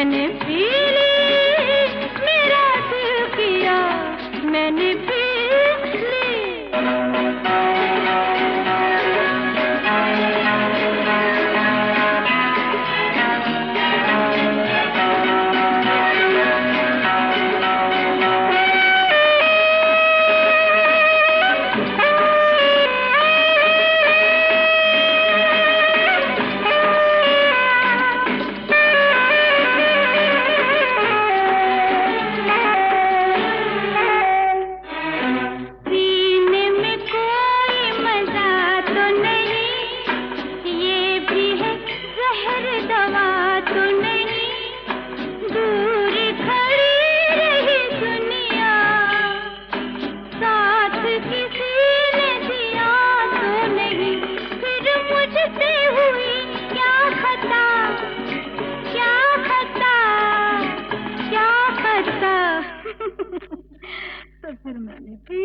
मैंने पी ली, मेरा दिल किया मैंने पी ली। तो फिर मैंने पी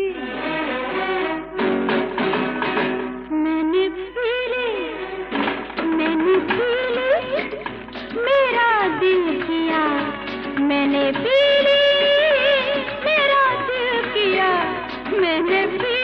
ली, मैंने पी ली, मेरा दिल किया मैंने पी ली, मेरा दिल किया मैंने पी ली।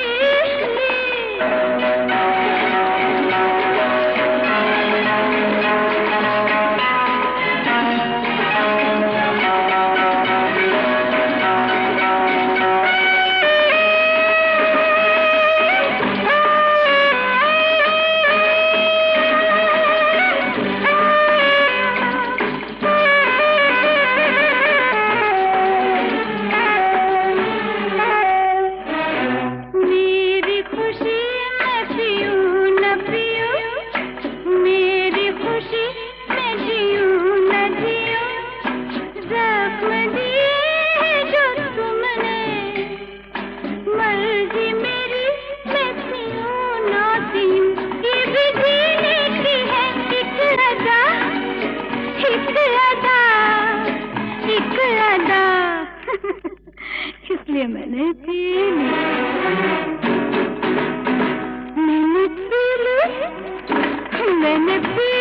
इसलिए मैंने पी ली, मैंने पी ली, मैंने पी